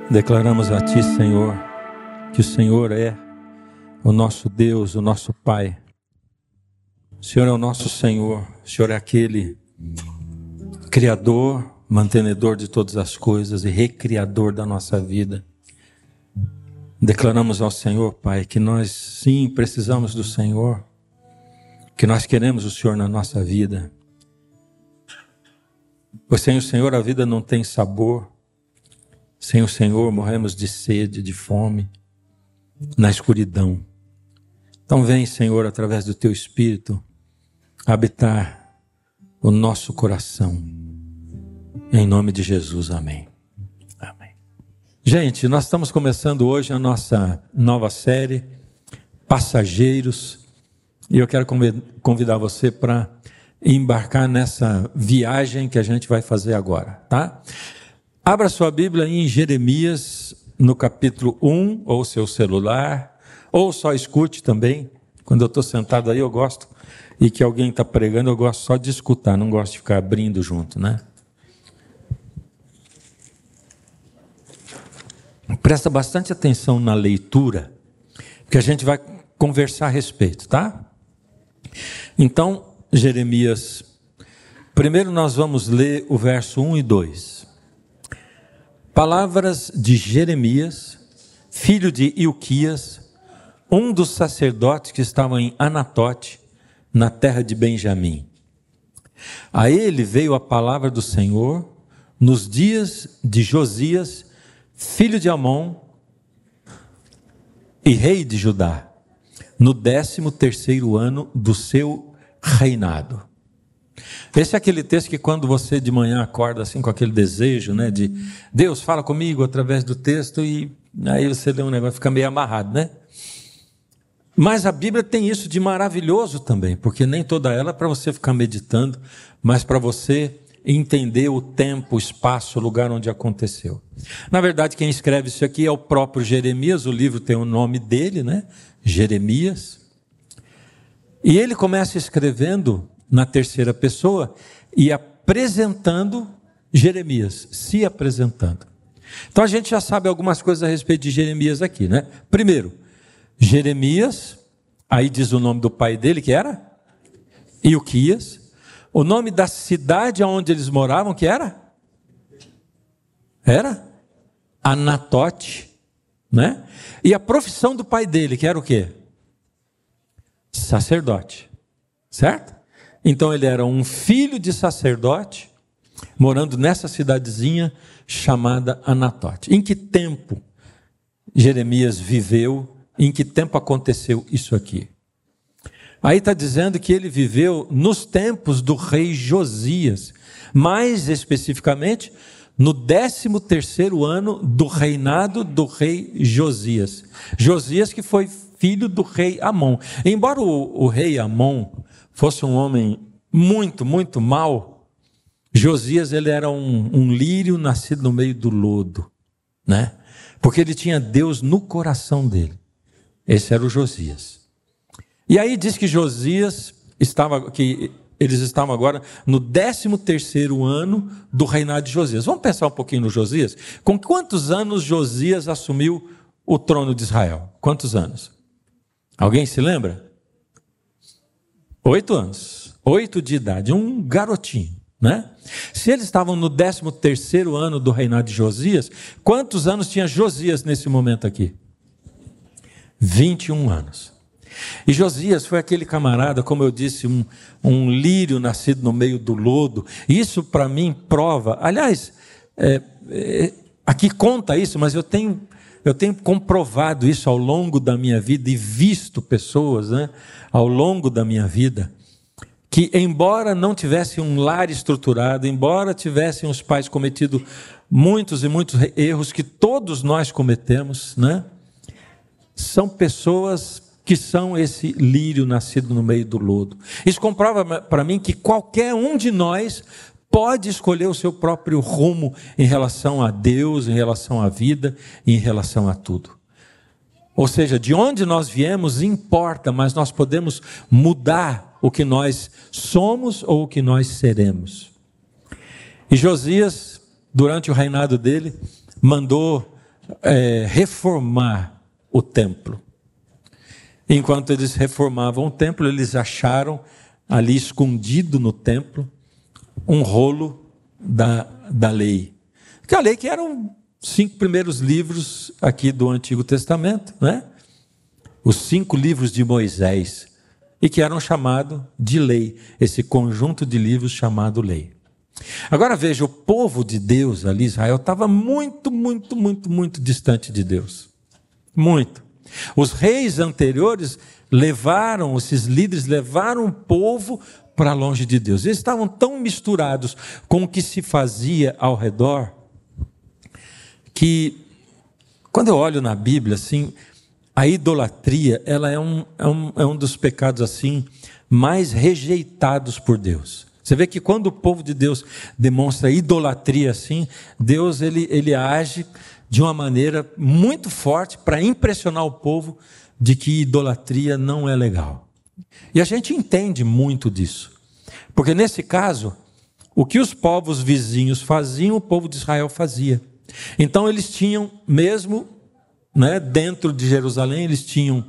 Declaramos a Ti, Senhor, que o Senhor é o nosso Deus, o nosso Pai. O Senhor é o nosso Senhor, o Senhor é aquele Criador, mantenedor de todas as coisas e recriador da nossa vida. Declaramos ao Senhor, Pai, que nós sim precisamos do Senhor, que nós queremos o Senhor na nossa vida. Pois sem o Senhor a vida não tem sabor. Sem o Senhor morremos de sede, de fome, na escuridão. Então vem, Senhor, através do Teu Espírito, habitar o nosso coração. Em nome de Jesus, amém. Amém. Gente, nós estamos começando hoje a nossa nova série, Passageiros, e eu quero convidar você para embarcar nessa viagem que a gente vai fazer agora, tá? Abra sua Bíblia em Jeremias, no capítulo 1, ou seu celular, ou só escute também. Quando eu estou sentado aí, eu gosto, e que alguém está pregando, eu gosto só de escutar, não gosto de ficar abrindo junto, né? Presta bastante atenção na leitura, porque a gente vai conversar a respeito, tá? Então, Jeremias, primeiro nós vamos ler o verso 1 e 2. Palavras de Jeremias, filho de Ilquias, um dos sacerdotes que estavam em Anatote, na terra de Benjamim. A ele veio a palavra do Senhor nos dias de Josias, filho de Amon e rei de Judá, no 13º ano do seu reinado. Esse é aquele texto que quando você de manhã acorda assim com aquele desejo, né, de Deus fala comigo através do texto, e aí você lê um negócio, fica meio amarrado, né? Mas a Bíblia tem isso de maravilhoso também, porque nem toda ela é para você ficar meditando, mas para você entender o tempo, o espaço, o lugar onde aconteceu. Na verdade, quem escreve isso aqui é o próprio Jeremias, o livro tem o nome dele, né? Jeremias. E ele começa escrevendo na terceira pessoa e apresentando Jeremias, se apresentando. Então a gente já sabe algumas coisas a respeito de Jeremias aqui, né? Primeiro, Jeremias, aí diz o nome do pai dele, que era Ilquias. O nome da cidade onde eles moravam, que era? Era Anatote, né? E a profissão do pai dele, que era o quê? Sacerdote, certo? Então ele era um filho de sacerdote, morando nessa cidadezinha chamada Anatote. Em que tempo Jeremias viveu? Em que tempo aconteceu isso aqui? Aí está dizendo que ele viveu nos tempos do rei Josias, mais especificamente no 13º ano do reinado do rei Josias. Josias que foi filho do rei Amon. Embora o rei Amon fosse um homem muito, muito mau, Josias ele era um lírio nascido no meio do lodo, né? Porque ele tinha Deus no coração dele. Esse era o Josias. E aí diz que eles estavam agora no 13º ano do reinado de Josias. Vamos pensar um pouquinho no Josias? Com quantos anos Josias assumiu o trono de Israel? Quantos anos? Alguém se lembra? 8 anos. 8 de idade. Um garotinho, né? Se eles estavam no 13º ano do reinado de Josias, quantos anos tinha Josias nesse momento aqui? 21 anos. E Josias foi aquele camarada, como eu disse, um lírio nascido no meio do lodo. Isso para mim prova, aliás, aqui conta isso, mas eu tenho comprovado isso ao longo da minha vida e visto pessoas, né, ao longo da minha vida, que embora não tivessem um lar estruturado, embora tivessem os pais cometido muitos e muitos erros que todos nós cometemos, né, são pessoas que são esse lírio nascido no meio do lodo. Isso comprova para mim que qualquer um de nós pode escolher o seu próprio rumo em relação a Deus, em relação à vida e em relação a tudo. Ou seja, de onde nós viemos importa, mas nós podemos mudar o que nós somos ou o que nós seremos. E Josias, durante o reinado dele, mandou reformar o templo. Enquanto eles reformavam o templo, eles acharam ali escondido no templo um rolo da lei. Que a lei que eram 5 primeiros livros aqui do Antigo Testamento, né? Os 5 livros de Moisés, e que eram chamados de lei, esse conjunto de livros chamado lei. Agora veja, o povo de Deus ali, Israel, estava muito, muito, muito, muito distante de Deus. Muito. Os reis anteriores esses líderes levaram o povo para longe de Deus. Eles estavam tão misturados com o que se fazia ao redor, que quando eu olho na Bíblia, assim, a idolatria, ela é um dos pecados assim mais rejeitados por Deus. Você vê que quando o povo de Deus demonstra idolatria assim, Deus ele age de uma maneira muito forte para impressionar o povo de que idolatria não é legal. E a gente entende muito disso. Porque nesse caso, o que os povos vizinhos faziam, o povo de Israel fazia. Então eles tinham mesmo, né, dentro de Jerusalém, eles tinham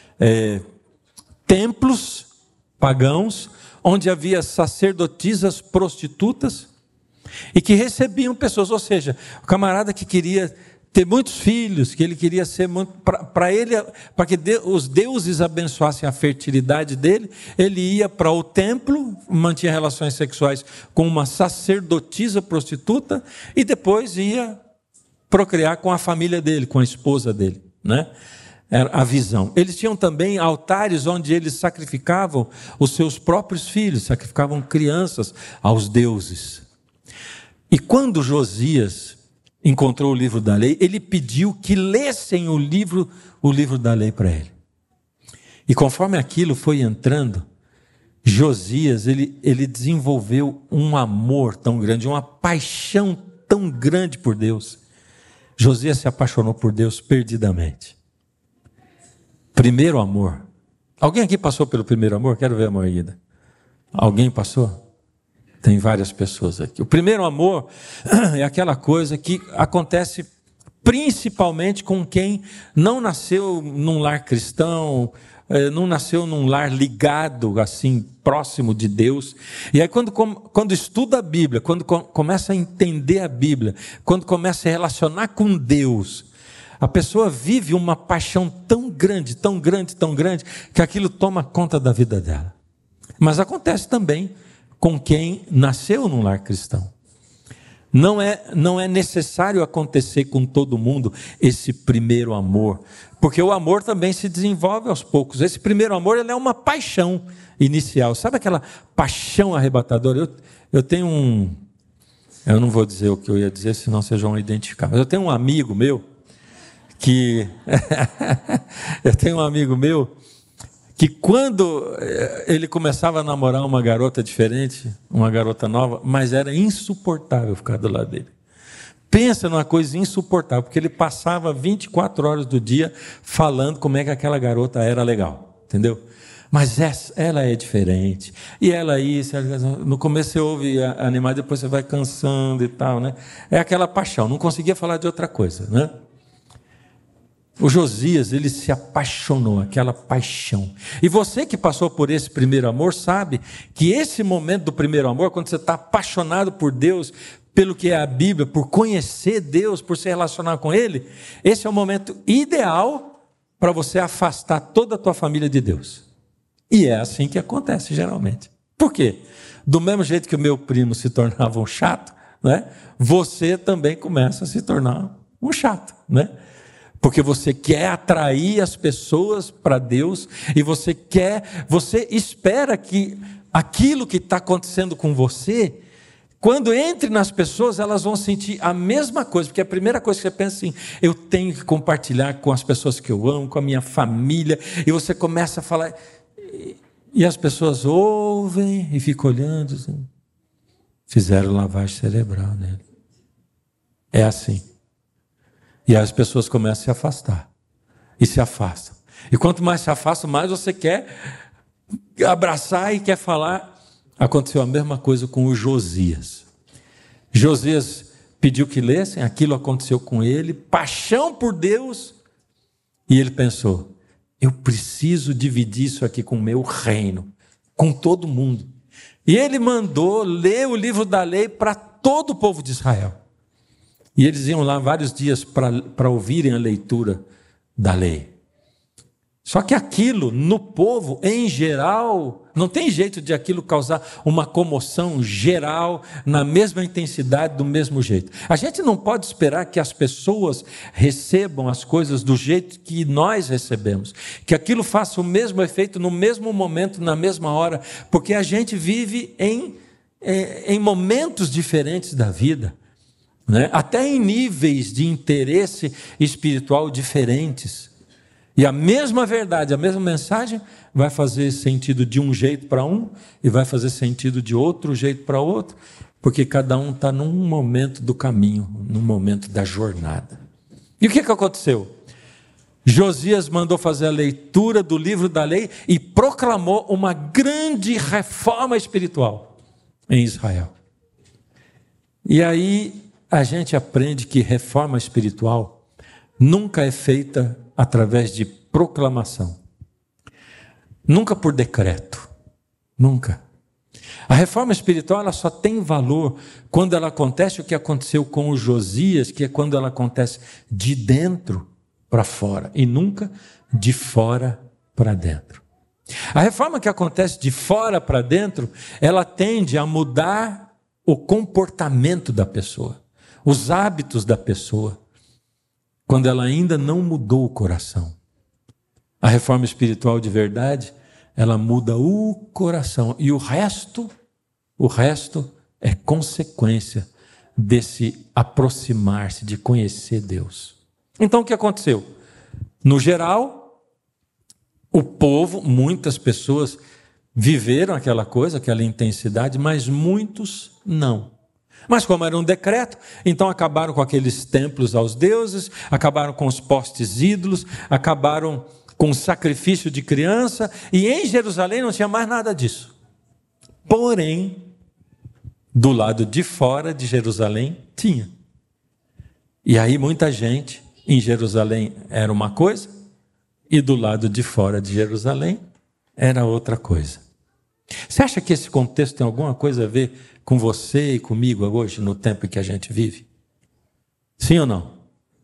templos pagãos, onde havia sacerdotisas prostitutas e que recebiam pessoas. Ou seja, o camarada que queria ter muitos filhos, que ele queria ser muito, para que os deuses abençoassem a fertilidade dele, ele ia para o templo, mantinha relações sexuais com uma sacerdotisa prostituta e depois ia procriar com a família dele, com a esposa dele, né? Era a visão. Eles tinham também altares onde eles sacrificavam os seus próprios filhos, sacrificavam crianças aos deuses. E quando Josias encontrou o livro da lei, ele pediu que lessem o livro da lei para ele. E conforme aquilo foi entrando, Josias, ele desenvolveu um amor tão grande, uma paixão tão grande por Deus. Josias se apaixonou por Deus perdidamente. Primeiro amor. Alguém aqui passou pelo primeiro amor? Quero ver a mão erguida. Alguém passou? Tem várias pessoas aqui. O primeiro amor é aquela coisa que acontece principalmente com quem não nasceu num lar cristão, não nasceu num lar ligado, assim, próximo de Deus. E aí quando estuda a Bíblia, quando começa a entender a Bíblia, quando começa a relacionar com Deus, a pessoa vive uma paixão tão grande, tão grande, tão grande, que aquilo toma conta da vida dela. Mas acontece também com quem nasceu num lar cristão. Não é necessário acontecer com todo mundo esse primeiro amor, porque o amor também se desenvolve aos poucos. Esse primeiro amor, ele é uma paixão inicial. Sabe aquela paixão arrebatadora? Eu tenho eu não vou dizer o que eu ia dizer, senão vocês vão identificar. Mas eu tenho um amigo meu que quando ele começava a namorar uma garota diferente, uma garota nova, mas era insuportável ficar do lado dele. Pensa numa coisa insuportável, porque ele passava 24 horas do dia falando como é que aquela garota era legal, entendeu? Mas ela é diferente, e ela isso, no começo você ouve animar, depois você vai cansando e tal, né? É aquela paixão, não conseguia falar de outra coisa, né? O Josias, ele se apaixonou, aquela paixão. E você que passou por esse primeiro amor, sabe que esse momento do primeiro amor, quando você está apaixonado por Deus, pelo que é a Bíblia, por conhecer Deus, por se relacionar com Ele, esse é o momento ideal para você afastar toda a tua família de Deus. E é assim que acontece geralmente. Por quê? Do mesmo jeito que o meu primo se tornava um chato, né? Você também começa a se tornar um chato, né? Porque você quer atrair as pessoas para Deus e você espera que aquilo que está acontecendo com você, quando entre nas pessoas, elas vão sentir a mesma coisa, porque a primeira coisa que você pensa assim, eu tenho que compartilhar com as pessoas que eu amo, com a minha família, e você começa a falar, e as pessoas ouvem e ficam olhando, assim, fizeram lavagem cerebral nele. É assim. E aí as pessoas começam a se afastar. E se afastam. E quanto mais se afastam, mais você quer abraçar e quer falar. Aconteceu a mesma coisa com o Josias. Josias pediu que lessem, aquilo aconteceu com ele, paixão por Deus, e ele pensou: eu preciso dividir isso aqui com o meu reino, com todo mundo. E ele mandou ler o livro da lei para todo o povo de Israel. E eles iam lá vários dias para ouvirem a leitura da lei. Só que aquilo, no povo, em geral, não tem jeito de aquilo causar uma comoção geral, na mesma intensidade, do mesmo jeito. A gente não pode esperar que as pessoas recebam as coisas do jeito que nós recebemos, que aquilo faça o mesmo efeito no mesmo momento, na mesma hora, porque a gente vive em momentos diferentes da vida, né? Até em níveis de interesse espiritual diferentes. E a mesma verdade, a mesma mensagem vai fazer sentido de um jeito para um e vai fazer sentido de outro jeito para outro, porque cada um está num momento do caminho, num momento da jornada. E o que aconteceu? Josias mandou fazer a leitura do livro da lei e proclamou uma grande reforma espiritual em Israel. E aí a gente aprende que reforma espiritual nunca é feita através de proclamação, nunca por decreto, nunca. A reforma espiritual ela só tem valor quando ela acontece o que aconteceu com o Josias, que é quando ela acontece de dentro para fora e nunca de fora para dentro. A reforma que acontece de fora para dentro, ela tende a mudar o comportamento da pessoa, os hábitos da pessoa, quando ela ainda não mudou o coração. A reforma espiritual de verdade, ela muda o coração. E o resto é consequência desse aproximar-se, de conhecer Deus. Então o que aconteceu? No geral, o povo, muitas pessoas viveram aquela coisa, aquela intensidade, mas muitos não. Mas como era um decreto, então acabaram com aqueles templos aos deuses, acabaram com os postes ídolos, acabaram com o sacrifício de criança, e em Jerusalém não tinha mais nada disso. Porém, do lado de fora de Jerusalém tinha. E aí muita gente em Jerusalém era uma coisa, e do lado de fora de Jerusalém era outra coisa. Você acha que esse contexto tem alguma coisa a ver com você e comigo hoje, no tempo em que a gente vive? Sim ou não?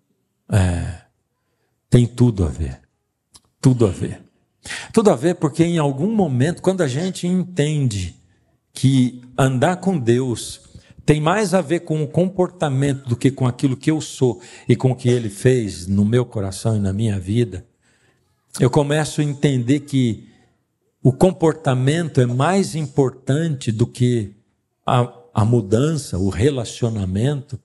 Tem tudo a ver. Tudo a ver. Tudo a ver porque em algum momento, quando a gente entende que andar com Deus tem mais a ver com o comportamento do que com aquilo que eu sou e com o que Ele fez no meu coração e na minha vida, eu começo a entender que o comportamento é mais importante do que a mudança, o relacionamento.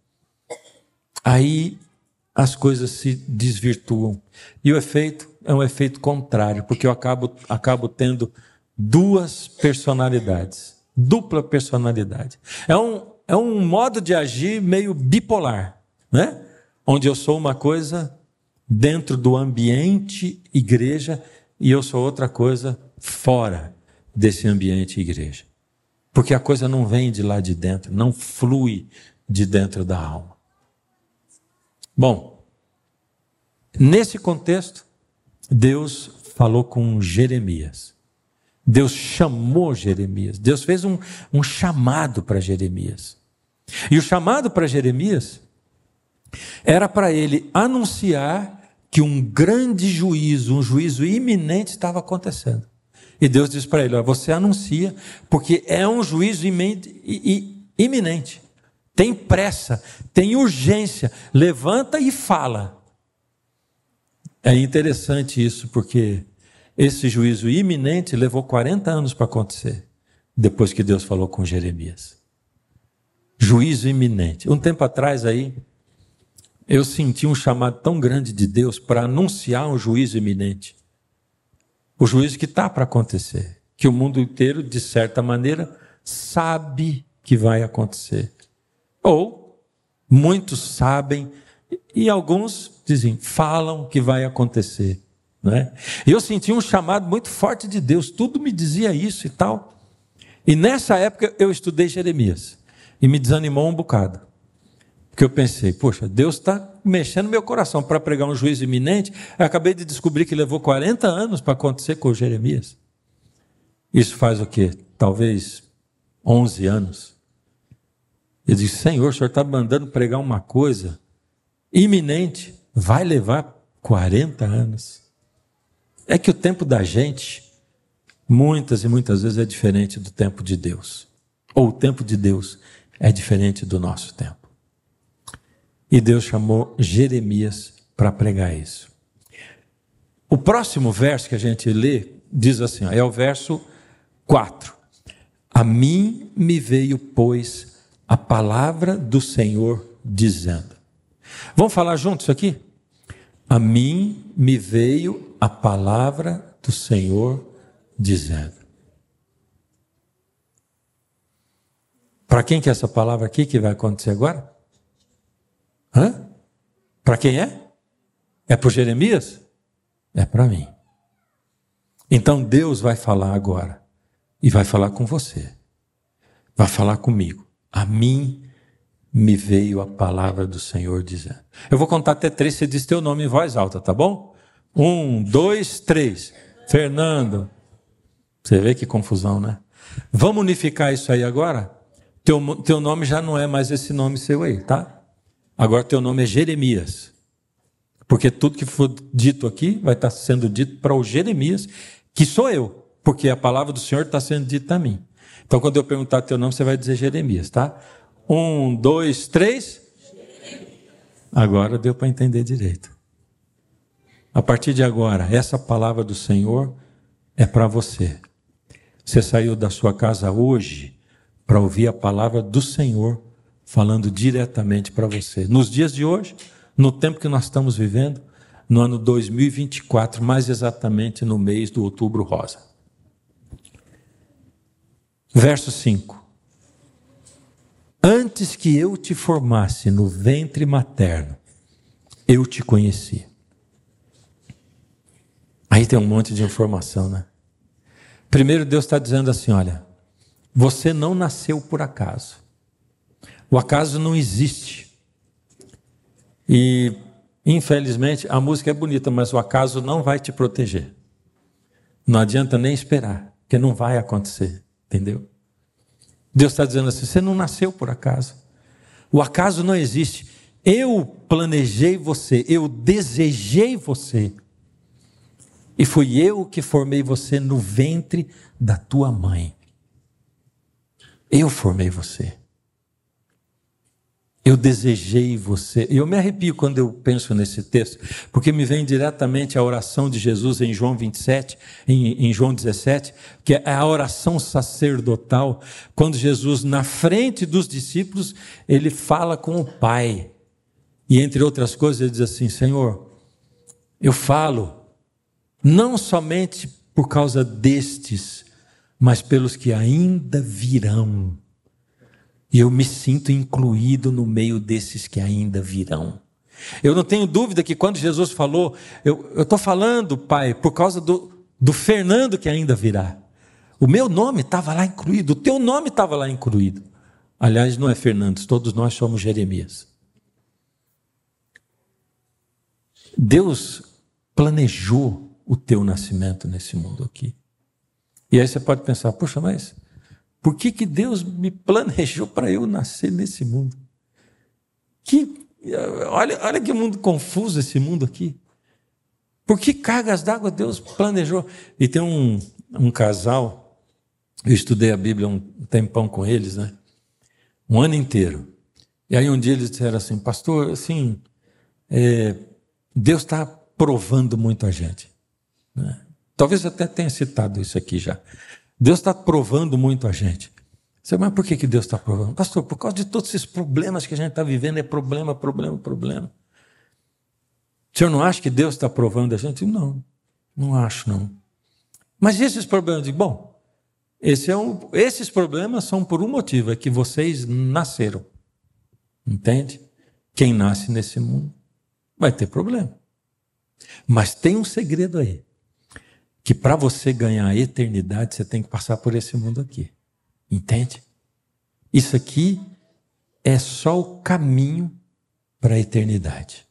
Aí as coisas se desvirtuam. E o efeito é um efeito contrário, porque eu acabo tendo duas personalidades, dupla personalidade. É um modo de agir meio bipolar, né? Onde eu sou uma coisa dentro do ambiente igreja e eu sou outra coisa fora desse ambiente igreja. Porque a coisa não vem de lá de dentro, não flui de dentro da alma. Bom, nesse contexto, Deus falou com Jeremias. Deus chamou Jeremias. Deus fez um chamado para Jeremias. E o chamado para Jeremias era para ele anunciar que um grande juízo, um juízo iminente estava acontecendo. E Deus diz para ele: você anuncia, porque é um juízo iminente. Tem pressa, tem urgência, levanta e fala. É interessante isso, porque esse juízo iminente levou 40 anos para acontecer, depois que Deus falou com Jeremias. Juízo iminente. Um tempo atrás aí, eu senti um chamado tão grande de Deus para anunciar um juízo iminente. O juízo que está para acontecer, que o mundo inteiro, de certa maneira, sabe que vai acontecer. Ou muitos sabem e alguns dizem, falam que vai acontecer. Né? E eu senti um chamado muito forte de Deus, tudo me dizia isso e tal. E nessa época eu estudei Jeremias e me desanimou um bocado. Porque eu pensei, poxa, Deus está mexendo no meu coração para pregar um juízo iminente. Eu acabei de descobrir que levou 40 anos para acontecer com o Jeremias. Isso faz o quê? Talvez 11 anos. Eu disse, Senhor, o Senhor está mandando pregar uma coisa iminente. Vai levar 40 anos. É que o tempo da gente, muitas e muitas vezes, é diferente do tempo de Deus. Ou o tempo de Deus é diferente do nosso tempo. E Deus chamou Jeremias para pregar isso. O próximo verso que a gente lê diz assim, é o verso 4. A mim me veio, pois, a palavra do Senhor dizendo. Vamos falar juntos aqui? A mim me veio a palavra do Senhor dizendo. Para quem que é essa palavra aqui que vai acontecer agora? Para quem é? É para Jeremias? É para mim. Então Deus vai falar agora. E vai falar com você. Vai falar comigo. A mim me veio a palavra do Senhor dizendo. Eu vou contar até 3, você diz teu nome em voz alta, tá bom? 1, 2, 3. Fernando. Você vê que confusão, né? Vamos unificar isso aí agora? Teu nome já não é mais esse nome seu aí, tá? Agora teu nome é Jeremias. Porque tudo que for dito aqui vai estar sendo dito para o Jeremias, que sou eu. Porque a palavra do Senhor está sendo dita a mim. Então quando eu perguntar teu nome, você vai dizer Jeremias, tá? 1, 2, 3. Agora deu para entender direito. A partir de agora, essa palavra do Senhor é para você. Você saiu da sua casa hoje para ouvir a palavra do Senhor falando diretamente para você. Nos dias de hoje, no tempo que nós estamos vivendo, no ano 2024, mais exatamente no mês do Outubro Rosa. Verso 5. Antes que eu te formasse no ventre materno, eu te conheci. Aí tem um monte de informação, né? Primeiro Deus está dizendo assim, olha, você não nasceu por acaso. O acaso não existe. E, infelizmente, a música é bonita, mas o acaso não vai te proteger. Não adianta nem esperar, porque não vai acontecer, entendeu? Deus está dizendo assim, você não nasceu por acaso. O acaso não existe. Eu planejei você, eu desejei você. E fui eu que formei você no ventre da tua mãe. Eu formei você. Eu desejei você. E eu me arrepio quando eu penso nesse texto, porque me vem diretamente a oração de Jesus em João 27, em João 17, que é a oração sacerdotal, quando Jesus, na frente dos discípulos, ele fala com o Pai. E entre outras coisas, ele diz assim, Senhor, eu falo, não somente por causa destes, mas pelos que ainda virão. E eu me sinto incluído no meio desses que ainda virão. Eu não tenho dúvida que quando Jesus falou, eu estou falando, Pai, por causa do Fernando que ainda virá. O meu nome estava lá incluído, o teu nome estava lá incluído. Aliás, não é Fernando, todos nós somos Jeremias. Deus planejou o teu nascimento nesse mundo aqui. E aí você pode pensar, poxa, mas por que Deus me planejou para eu nascer nesse mundo? Olha que mundo confuso esse mundo aqui. Por que cargas d'água Deus planejou? E tem um casal, eu estudei a Bíblia um tempão com eles, né? Um ano inteiro. E aí um dia eles disseram assim, pastor, assim, Deus está provando muito a gente. Né? Talvez eu até tenha citado isso aqui já. Deus está provando muito a gente. Você, mas por que Deus está provando? Pastor, por causa de todos esses problemas que a gente está vivendo, é problema. O senhor não acha que Deus está provando a gente? Não, não acho não. Mas e esses problemas? Bom, esses problemas são por um motivo, é que vocês nasceram. Entende? Quem nasce nesse mundo vai ter problema. Mas tem um segredo aí. Que para você ganhar a eternidade, você tem que passar por esse mundo aqui. Entende? Isso aqui é só o caminho para a eternidade.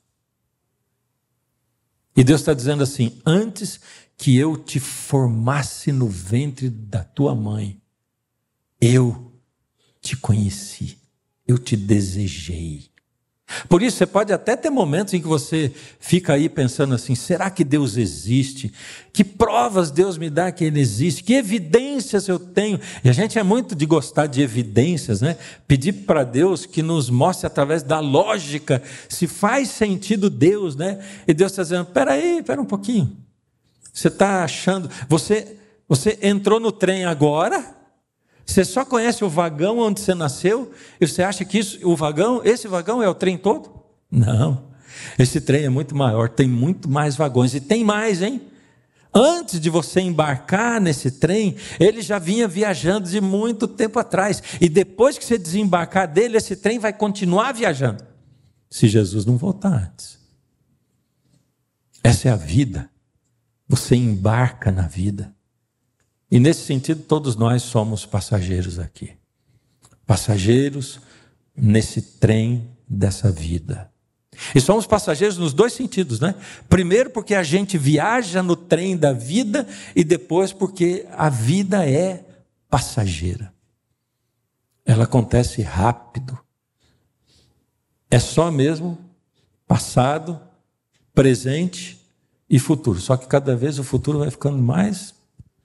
E Deus está dizendo assim: antes que eu te formasse no ventre da tua mãe, eu te conheci, eu te desejei. Por isso, você pode até ter momentos em que você fica aí pensando assim: será que Deus existe? Que provas Deus me dá que Ele existe? Que evidências eu tenho? E a gente é muito de gostar de evidências, né? Pedir para Deus que nos mostre através da lógica se faz sentido Deus, né? E Deus está dizendo: espera um pouquinho. Você está achando... Você entrou no trem agora... Você só conhece o vagão onde você nasceu e você acha que esse vagão é o trem todo? Não, esse trem é muito maior, tem muito mais vagões e tem mais, hein? Antes de você embarcar nesse trem, ele já vinha viajando de muito tempo atrás, e depois que você desembarcar dele, esse trem vai continuar viajando, se Jesus não voltar antes. Essa é a vida, você embarca na vida. E nesse sentido, todos nós somos passageiros aqui. Passageiros nesse trem dessa vida. E somos passageiros nos dois sentidos, né? Primeiro porque a gente viaja no trem da vida e depois porque a vida é passageira. Ela acontece rápido. É só mesmo passado, presente e futuro. Só que cada vez o futuro vai ficando mais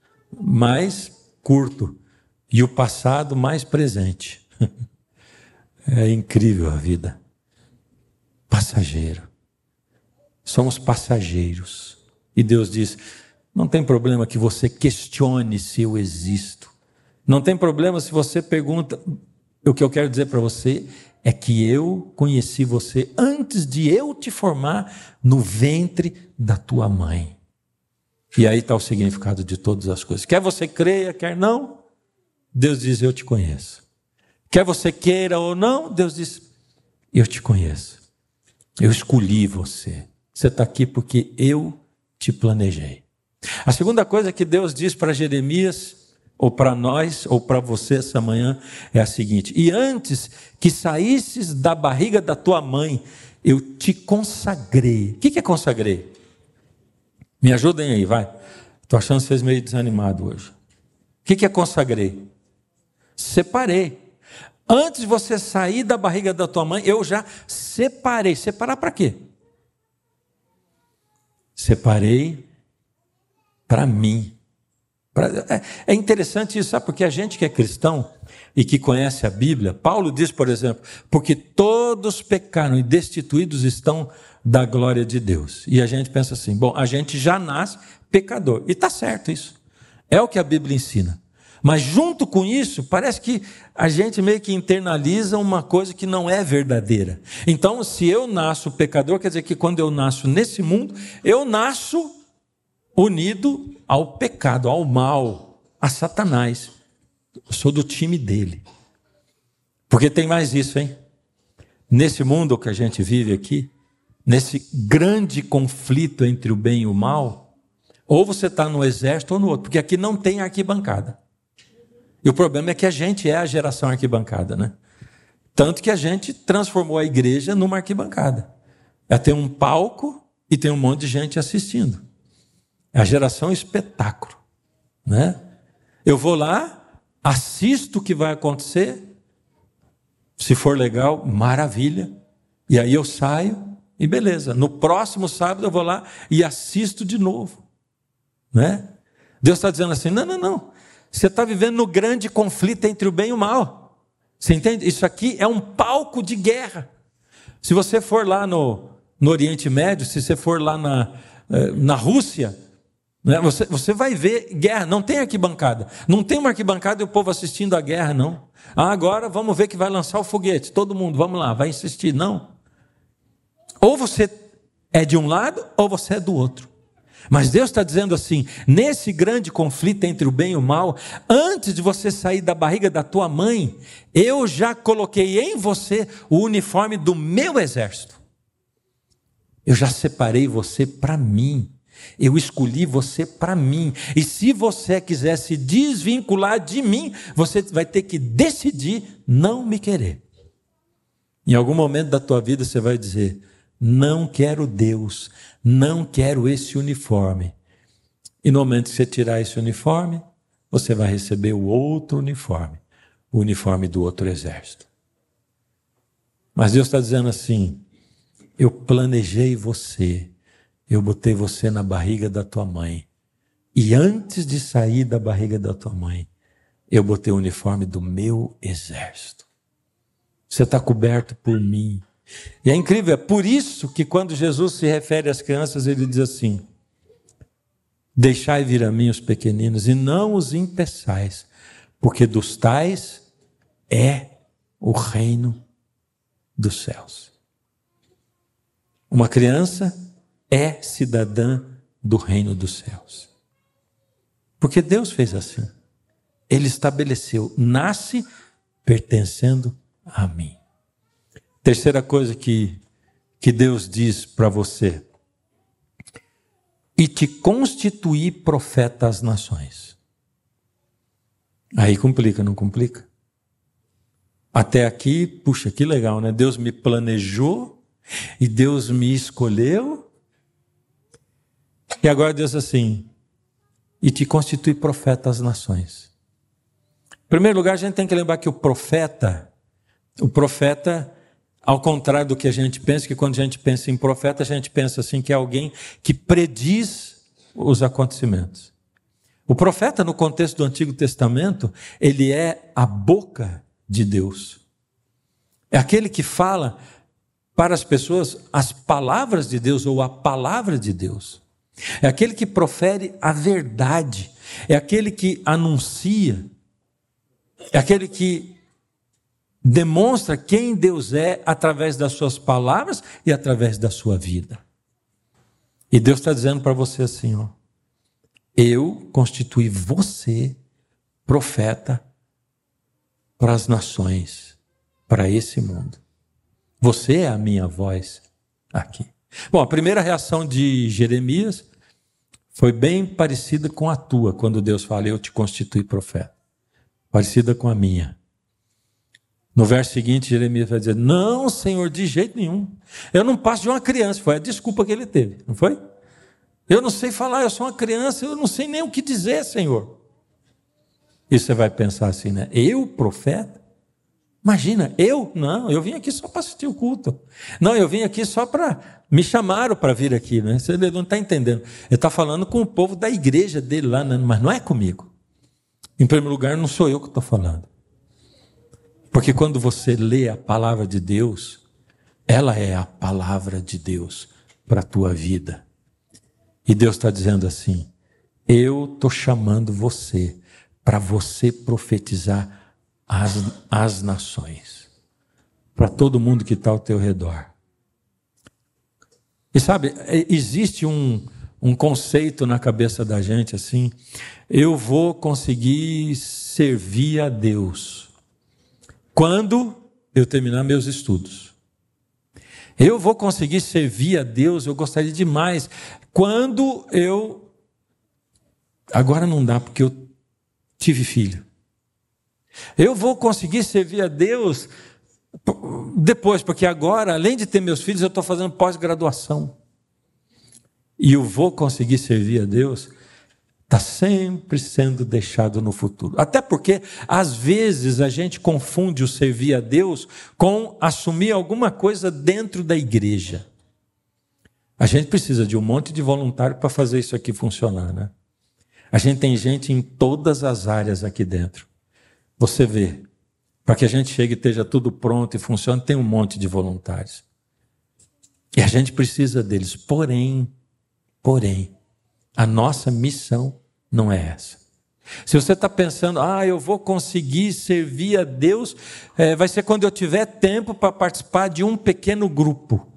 curto e o passado mais presente. É incrível a vida. Passageiro. Somos passageiros. E Deus diz: não tem problema que você questione se eu existo. Não tem problema se você pergunta. O que eu quero dizer para você é que eu conheci você antes de eu te formar no ventre da tua mãe. E aí está o significado de todas as coisas. Quer você creia, quer não, Deus diz: eu te conheço. Quer você queira ou não, Deus diz: eu te conheço. Eu escolhi você. Você está aqui porque eu te planejei. A segunda coisa que Deus diz para Jeremias, ou para nós, ou para você essa manhã, é a seguinte: e antes que saísses da barriga da tua mãe, eu te consagrei. O que é consagrei? Me ajudem aí, vai. Estou achando vocês meio desanimados hoje. O que é consagrei? Separei. Antes de você sair da barriga da tua mãe, eu já separei. Separar para quê? Separei para mim. É interessante isso, sabe? Porque a gente que é cristão e que conhece a Bíblia, Paulo diz, por exemplo, porque todos pecaram e destituídos estão da glória de Deus. E a gente pensa assim: bom, a gente já nasce pecador. E está certo isso. É o que a Bíblia ensina. Mas junto com isso, parece que a gente meio que internaliza uma coisa que não é verdadeira. Então, se eu nasço pecador, quer dizer que quando eu nasço nesse mundo, eu nasço unido ao pecado, ao mal, a Satanás. Eu sou do time dele. Porque tem mais isso, hein? Nesse mundo que a gente vive aqui, nesse grande conflito entre o bem e o mal, ou você está no exército ou no outro, porque aqui não tem arquibancada. E o problema é que a gente é a geração arquibancada, né? Tanto que a gente transformou a igreja numa arquibancada. Ela tem um palco e tem um monte de gente assistindo. É a geração espetáculo, né? Eu vou lá, assisto o que vai acontecer, se for legal, maravilha, e aí eu saio e beleza. No próximo sábado eu vou lá e assisto de novo, né? Deus está dizendo assim: não. Você está vivendo no grande conflito entre o bem e o mal. Você entende? Isso aqui é um palco de guerra. Se você for lá no Oriente Médio, se você for lá na Rússia, né, você vai ver guerra. Não tem arquibancada. Não tem uma arquibancada e o povo assistindo a guerra, não. Agora vamos ver que vai lançar o foguete. Todo mundo, vamos lá, vai insistir. Não. Ou você é de um lado ou você é do outro. Mas Deus está dizendo assim: nesse grande conflito entre o bem e o mal, antes de você sair da barriga da tua mãe, eu já coloquei em você o uniforme do meu exército. Eu já separei você para mim. Eu escolhi você para mim. E se você quiser se desvincular de mim, você vai ter que decidir não me querer. Em algum momento da tua vida você vai dizer: não quero Deus, não quero esse uniforme. E no momento que você tirar esse uniforme, você vai receber o outro uniforme, o uniforme do outro exército. Mas Deus está dizendo assim: eu planejei você, eu botei você na barriga da tua mãe. E antes de sair da barriga da tua mãe, eu botei o uniforme do meu exército. Você está coberto por mim. E é incrível, é por isso que quando Jesus se refere às crianças, ele diz assim: deixai vir a mim os pequeninos e não os impeçais, porque dos tais é o reino dos céus. Uma criança é cidadã do reino dos céus. Porque Deus fez assim. Ele estabeleceu, nasce pertencendo a mim. Terceira coisa que Deus diz para você: e te constituí profeta às nações. Aí complica, não complica? Até aqui, puxa, que legal, né? Deus me planejou e Deus me escolheu. E agora Deus assim: e te constitui profeta às nações. Em primeiro lugar, a gente tem que lembrar que o profeta, ao contrário do que a gente pensa, que quando a gente pensa em profeta, a gente pensa assim, que é alguém que prediz os acontecimentos. O profeta, no contexto do Antigo Testamento, ele é a boca de Deus. É aquele que fala para as pessoas as palavras de Deus ou a palavra de Deus. É aquele que profere a verdade. É aquele que anuncia. É aquele que demonstra quem Deus é através das suas palavras e através da sua vida. E Deus está dizendo para você assim, ó: eu constituí você profeta para as nações, para esse mundo. Você é a minha voz aqui. Bom, a primeira reação de Jeremias foi bem parecida com a tua, quando Deus fala: eu te constituí profeta. Parecida com a minha. No verso seguinte, Jeremias vai dizer: não, Senhor, de jeito nenhum. Eu não passo de uma criança. Foi a desculpa que ele teve, não foi? Eu não sei falar, eu sou uma criança, eu não sei nem o que dizer, Senhor. E você vai pensar assim, né? Eu, profeta? Imagina, eu? Não, eu vim aqui só para assistir o culto. Não, eu vim aqui só para... Me chamaram para vir aqui, né? Você não está entendendo. Ele está falando com o povo da igreja dele lá, né? Mas não é comigo. Em primeiro lugar, não sou eu que estou falando. Porque quando você lê a palavra de Deus, ela é a palavra de Deus para a tua vida. E Deus está dizendo assim: eu estou chamando você para você profetizar as nações, para todo mundo que está ao teu redor. E sabe, existe um conceito na cabeça da gente assim: eu vou conseguir servir a Deus quando eu terminar meus estudos. Eu vou conseguir servir a Deus, eu gostaria demais, quando eu... Agora não dá, porque eu tive filho. Eu vou conseguir servir a Deus depois, porque agora, além de ter meus filhos, eu estou fazendo pós-graduação. E eu vou conseguir servir a Deus, está sempre sendo deixado no futuro. Até porque, às vezes, a gente confunde o servir a Deus com assumir alguma coisa dentro da igreja. A gente precisa de um monte de voluntário para fazer isso aqui funcionar, né? A gente tem gente em todas as áreas aqui dentro. Você vê, para que a gente chegue e esteja tudo pronto e funcione, tem um monte de voluntários. E a gente precisa deles. Porém, a nossa missão não é essa. Se você está pensando, eu vou conseguir servir a Deus, vai ser quando eu tiver tempo para participar de um pequeno grupo.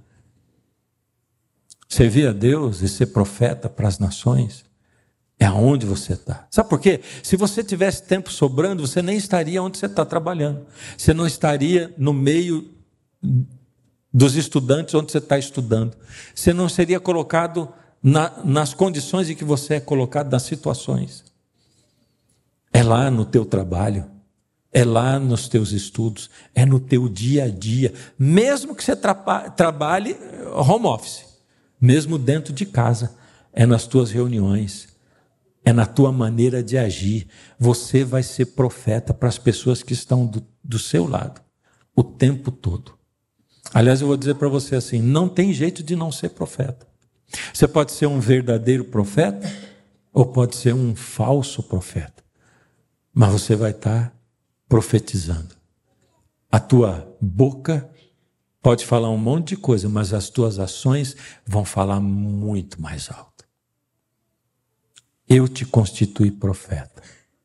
Servir a Deus e ser profeta para as nações é aonde você está. Sabe por quê? Se você tivesse tempo sobrando, você nem estaria onde você está trabalhando. Você não estaria no meio dos estudantes onde você está estudando. Você não seria colocado nas condições em que você é colocado, nas situações. É lá no teu trabalho, é lá nos teus estudos, é no teu dia a dia, mesmo que você trabalhe home office, mesmo dentro de casa, é nas tuas reuniões, é na tua maneira de agir. Você vai ser profeta para as pessoas que estão do seu lado, o tempo todo. Aliás, eu vou dizer para você assim, não tem jeito de não ser profeta. Você pode ser um verdadeiro profeta, ou pode ser um falso profeta, mas você vai estar profetizando. A tua boca pode falar um monte de coisa, mas as tuas ações vão falar muito mais alto. Eu te constituí profeta.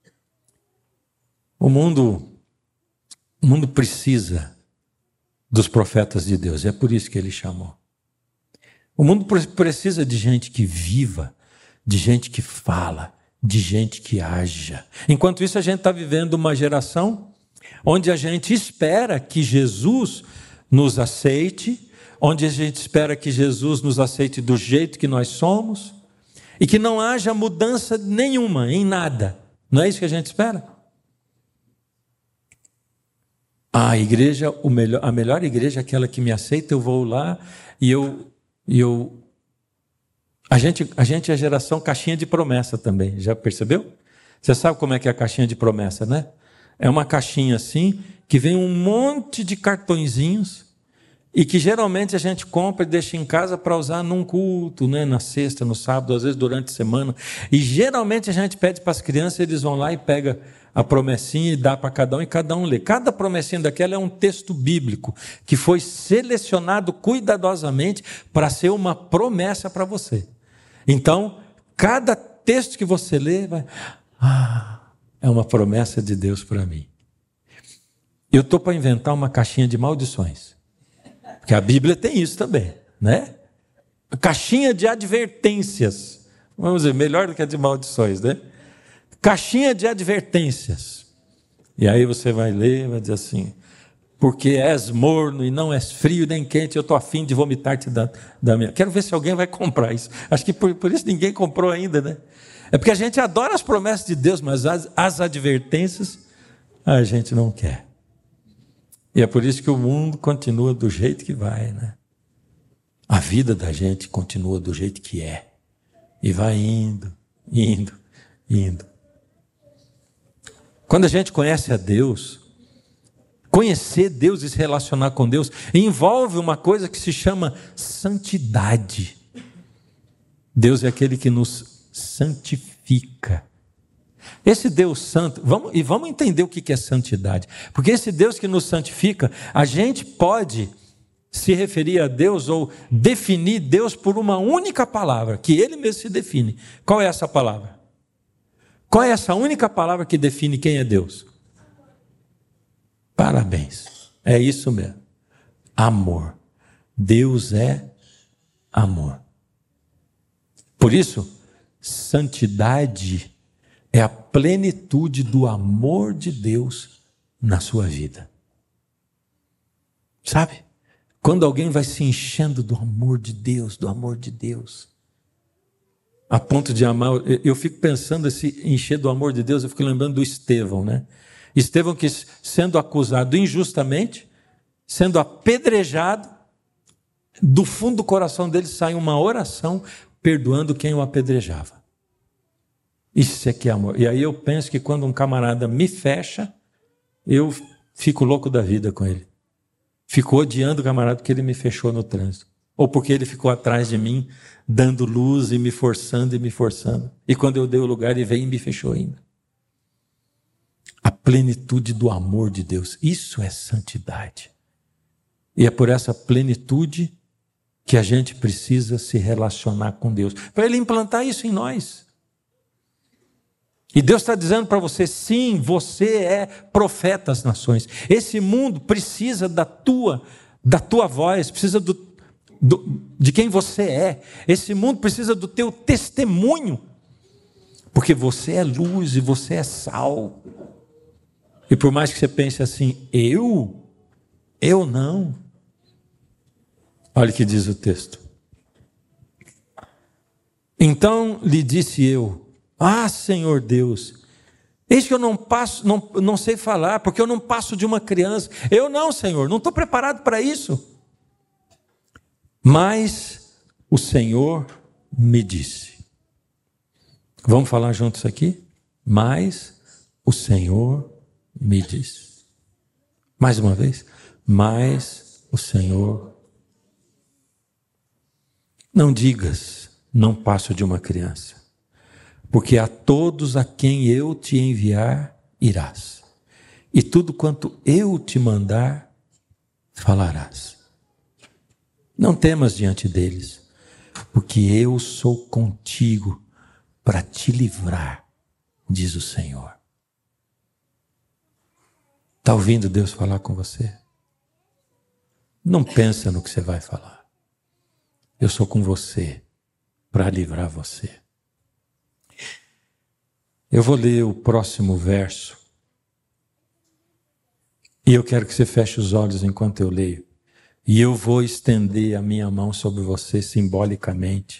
O mundo precisa dos profetas de Deus, é por isso que ele chamou. O mundo precisa de gente que viva, de gente que fala, de gente que haja. Enquanto isso, a gente está vivendo uma geração onde a gente espera que Jesus nos aceite, onde a gente espera que Jesus nos aceite do jeito que nós somos, e que não haja mudança nenhuma, em nada. Não é isso que a gente espera? A igreja, a melhor igreja é aquela que me aceita, eu vou lá e A gente é a geração caixinha de promessa também, já percebeu? Você sabe como é que é a caixinha de promessa, né? É uma caixinha assim, que vem um monte de cartõezinhos, e que geralmente a gente compra e deixa em casa para usar num culto, né? Na sexta, no sábado, às vezes durante a semana. E geralmente a gente pede para as crianças, eles vão lá e pegam a promessinha e dá para cada um, e cada um lê. Cada promessinha daquela é um texto bíblico, que foi selecionado cuidadosamente para ser uma promessa para você. Então, cada texto que você lê, é uma promessa de Deus para mim. Eu estou para inventar uma caixinha de maldições. Porque a Bíblia tem isso também, né? Caixinha de advertências. Vamos dizer, melhor do que a de maldições, né? Caixinha de advertências. E aí você vai ler, vai dizer assim: porque és morno e não és frio nem quente, eu estou a fim de vomitar-te da minha... Quero ver se alguém vai comprar isso. Acho que por isso ninguém comprou ainda, né? É porque a gente adora as promessas de Deus, mas as advertências a gente não quer. E é por isso que o mundo continua do jeito que vai, né? A vida da gente continua do jeito que é. E vai indo, indo, indo. Quando a gente conhece a Deus, conhecer Deus e se relacionar com Deus envolve uma coisa que se chama santidade. Deus é aquele que nos santifica. Esse Deus santo, vamos entender o que é santidade. Porque esse Deus que nos santifica, a gente pode se referir a Deus ou definir Deus por uma única palavra, que Ele mesmo se define. Qual é essa palavra? Qual é essa única palavra que define quem é Deus? Parabéns, é isso mesmo. Amor. Deus é amor. Por isso, santidade é a plenitude do amor de Deus na sua vida. Sabe? Quando alguém vai se enchendo do amor de Deus, a ponto de amar, eu fico pensando esse encher do amor de Deus, eu fico lembrando do Estevão, né? Estevão que, sendo acusado injustamente, sendo apedrejado, do fundo do coração dele sai uma oração perdoando quem o apedrejava. Isso é que é amor. E aí eu penso que quando um camarada me fecha, eu fico louco da vida com ele. Fico odiando o camarada porque ele me fechou no trânsito. Ou porque ele ficou atrás de mim, dando luz e me forçando. E quando eu dei o lugar, ele veio e me fechou ainda. A plenitude do amor de Deus. Isso é santidade. E é por essa plenitude que a gente precisa se relacionar com Deus. Para Ele implantar isso em nós. E Deus está dizendo para você, sim, você é profeta às nações. Esse mundo precisa da tua voz, precisa de quem você é. Esse mundo precisa do teu testemunho. Porque você é luz e você é sal. E por mais que você pense assim, eu não. Olha o que diz o texto. Então lhe disse eu, Senhor Deus, Eis que eu não sei falar, porque eu não passo de uma criança. Eu não, Senhor, não estou preparado para isso. Mas o Senhor me disse. Vamos falar juntos aqui? Mas o Senhor me disse. Mais uma vez. Mas o Senhor. Não digas, não passo de uma criança. Porque a todos a quem eu te enviar, irás. E tudo quanto eu te mandar, falarás. Não temas diante deles, porque eu sou contigo para te livrar, diz o Senhor. Está ouvindo Deus falar com você? Não pensa no que você vai falar. Eu sou com você para livrar você. Eu vou ler o próximo verso. E eu quero que você feche os olhos enquanto eu leio. E eu vou estender a minha mão sobre você simbolicamente.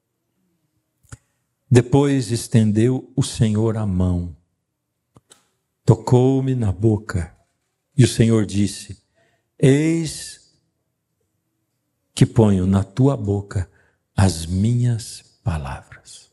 Depois estendeu o Senhor a mão. Tocou-me na boca. E o Senhor disse: eis que ponho na tua boca as minhas palavras.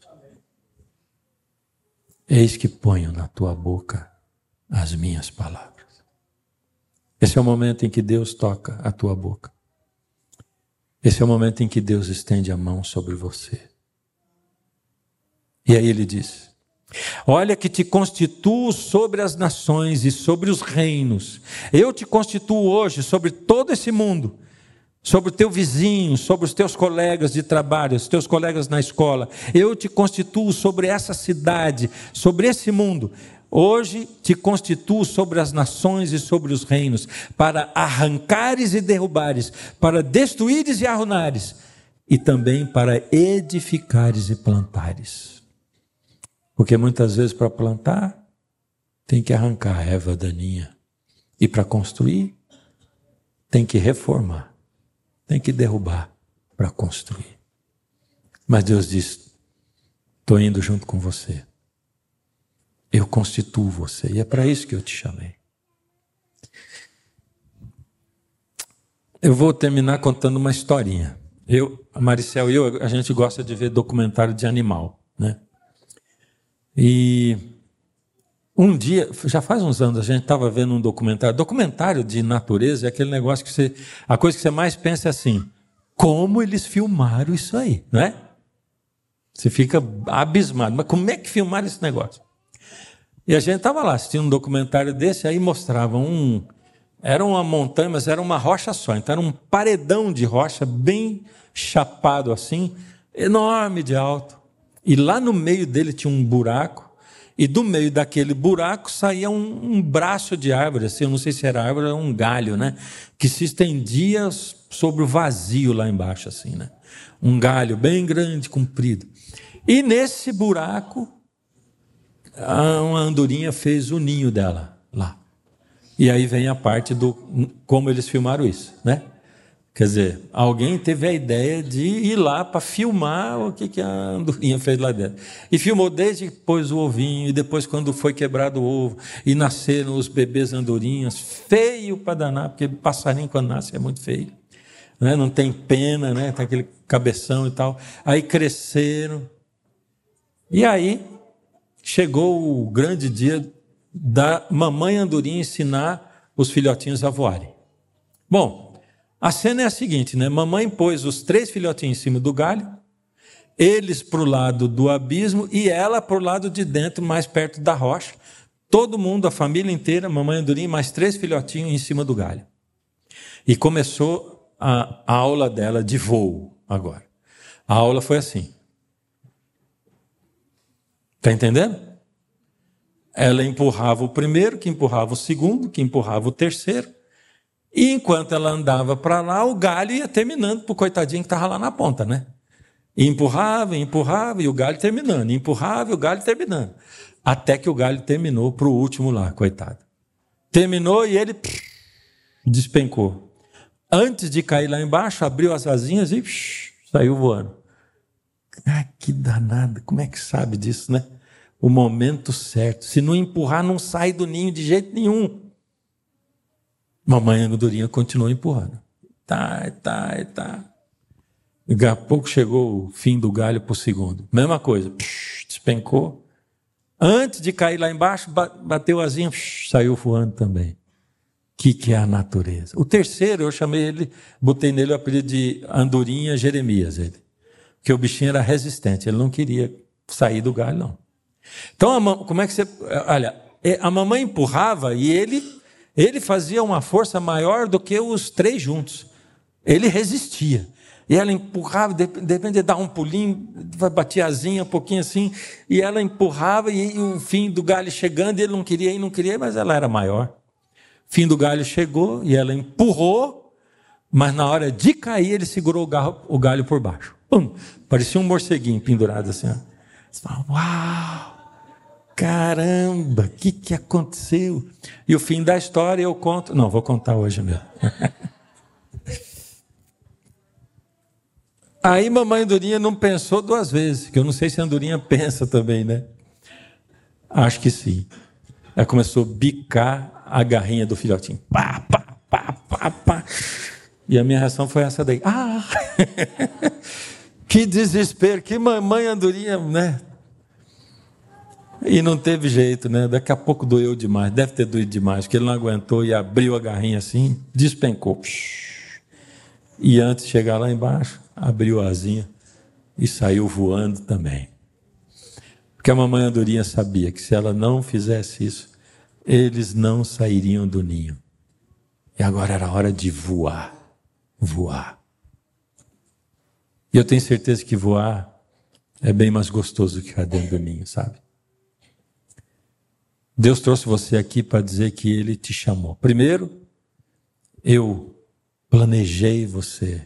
Eis que ponho na tua boca as minhas palavras. Esse é o momento em que Deus toca a tua boca. Esse é o momento em que Deus estende a mão sobre você. E aí ele diz: olha que te constituo sobre as nações e sobre os reinos. Eu te constituo hoje sobre todo esse mundo. Sobre o teu vizinho, sobre os teus colegas de trabalho, os teus colegas na escola. Eu te constituo sobre essa cidade, sobre esse mundo. Hoje te constituo sobre as nações e sobre os reinos, para arrancares e derrubares, para destruíres e arruinares, e também para edificares e plantares. Porque muitas vezes para plantar, tem que arrancar a erva daninha. E para construir, tem que reformar. Tem que derrubar para construir. Mas Deus diz: estou indo junto com você. Eu constituo você. E é para isso que eu te chamei. Eu vou terminar contando uma historinha. A Maricel e eu, a gente gosta de ver documentário de animal, né? E um dia, já faz uns anos, a gente estava vendo um documentário de natureza, é aquele negócio que a coisa que você mais pensa é assim: como eles filmaram isso aí, não é? Você fica abismado, mas como é que filmaram esse negócio? E a gente estava lá assistindo um documentário desse, aí mostravam era uma montanha, mas era uma rocha só, então era um paredão de rocha bem chapado assim, enorme de alto, e lá no meio dele tinha um buraco, e do meio daquele buraco saía um braço de árvore, assim, eu não sei se era árvore ou um galho, né? Que se estendia sobre o vazio lá embaixo, assim, né? Um galho bem grande, comprido. E nesse buraco, uma andorinha fez o ninho dela lá. E aí vem a parte do como eles filmaram isso, né? Quer dizer, alguém teve a ideia de ir lá para filmar o que a andorinha fez lá dentro. E filmou desde que pôs o ovinho, e depois quando foi quebrado o ovo, e nasceram os bebês andorinhas, feio para danar, porque passarinho quando nasce é muito feio, né? Não tem pena, né? Tem aquele cabeção e tal. Aí cresceram. E aí chegou o grande dia da mamãe andorinha ensinar os filhotinhos a voarem. Bom, a cena é a seguinte, né? Mamãe pôs os 3 filhotinhos em cima do galho, eles para o lado do abismo e ela para o lado de dentro, mais perto da rocha. Todo mundo, a família inteira, mamãe andorinha, mais 3 filhotinhos em cima do galho. E começou a aula dela de voo agora. A aula foi assim. Está entendendo? Ela empurrava o primeiro, que empurrava o segundo, que empurrava o terceiro. E enquanto ela andava para lá, o galho ia terminando para o coitadinho que estava lá na ponta, né? E empurrava, e o galho terminando. E empurrava, e o galho terminando. Até que o galho terminou para o último lá, coitado. Terminou e ele despencou. Antes de cair lá embaixo, abriu as asinhas e saiu voando. Ah, que danado, como é que sabe disso, né? o momento certo. Se não empurrar, não sai do ninho de jeito nenhum. Mamãe andorinha continuou empurrando. Tá. Daqui a pouco chegou o fim do galho para o segundo. Mesma coisa. Despencou. Antes de cair lá embaixo, bateu asinha, saiu voando também. O que é a natureza? O terceiro, eu chamei ele, botei nele o apelido de Andorinha Jeremias. Porque o bichinho era resistente, ele não queria sair do galho, não. Então, como é que você... Olha, a mamãe empurrava e ele fazia uma força maior do que os três juntos. Ele resistia. E ela empurrava, de repente ele dava um pulinho, batia asinha um pouquinho assim, e ela empurrava, e o fim do galho chegando, e ele não queria, mas ela era maior. Fim do galho chegou, e ela empurrou, mas na hora de cair, ele segurou o galho por baixo. Pum! Parecia um morceguinho pendurado assim. Ó. Você fala, uau! Caramba, o que aconteceu? E o fim da história eu conto... Não, vou contar hoje mesmo. Aí mamãe Andorinha não pensou duas vezes, que eu não sei se a Andorinha pensa também, né? Acho que sim. Ela começou a bicar a garrinha do filhotinho. Pá. E a minha reação foi essa daí. Ah! Que desespero, que mamãe Andorinha, né? E não teve jeito, né? Daqui a pouco doeu demais, deve ter doído demais, porque ele não aguentou e abriu a garrinha assim, despencou. E antes de chegar lá embaixo, abriu a asinha e saiu voando também. Porque a mamãe Andorinha sabia que se ela não fizesse isso, eles não sairiam do ninho. E agora era hora de voar. E eu tenho certeza que voar é bem mais gostoso do que ficar dentro do ninho, sabe? Deus trouxe você aqui para dizer que Ele te chamou. Primeiro, eu planejei você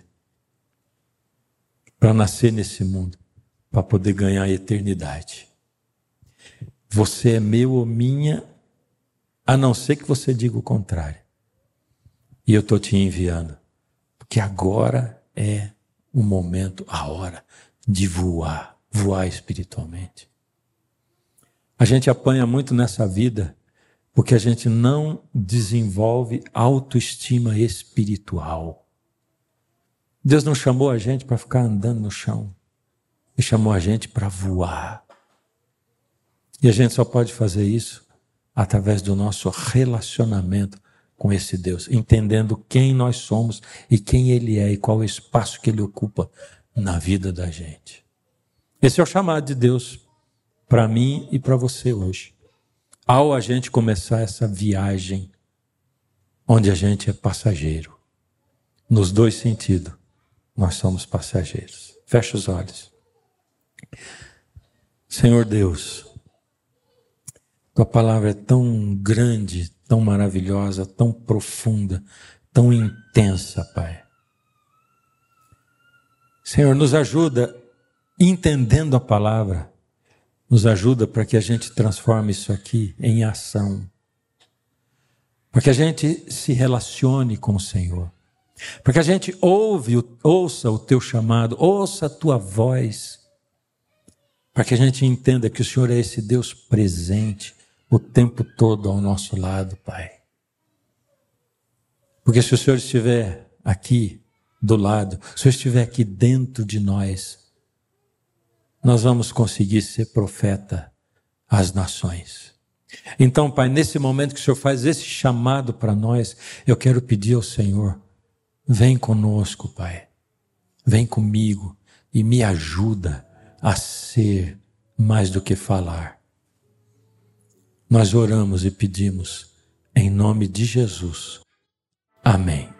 para nascer nesse mundo, para poder ganhar a eternidade. Você é meu ou minha, a não ser que você diga o contrário. E eu estou te enviando, porque agora é o momento, a hora de voar espiritualmente. A gente apanha muito nessa vida porque a gente não desenvolve autoestima espiritual. Deus não chamou a gente para ficar andando no chão. Ele chamou a gente para voar. E a gente só pode fazer isso através do nosso relacionamento com esse Deus, entendendo quem nós somos e quem Ele é e qual o espaço que Ele ocupa na vida da gente. Esse é o chamado de Deus para mim e para você hoje. Ao a gente começar essa viagem, onde a gente é passageiro, nos dois sentidos, nós somos passageiros. Fecha os olhos. Senhor Deus, Tua palavra é tão grande, tão maravilhosa, tão profunda, tão intensa, Pai. Senhor, nos ajuda, entendendo a palavra, nos ajuda para que a gente transforme isso aqui em ação. Para que a gente se relacione com o Senhor. Para que a gente ouça o Teu chamado, ouça a Tua voz. Para que a gente entenda que o Senhor é esse Deus presente o tempo todo ao nosso lado, Pai. Porque se o Senhor estiver aqui do lado, se o Senhor estiver aqui dentro de nós vamos conseguir ser profeta às nações. Então, Pai, nesse momento que o Senhor faz esse chamado para nós, eu quero pedir ao Senhor, vem conosco, Pai. Vem comigo e me ajuda a ser mais do que falar. Nós oramos e pedimos em nome de Jesus. Amém.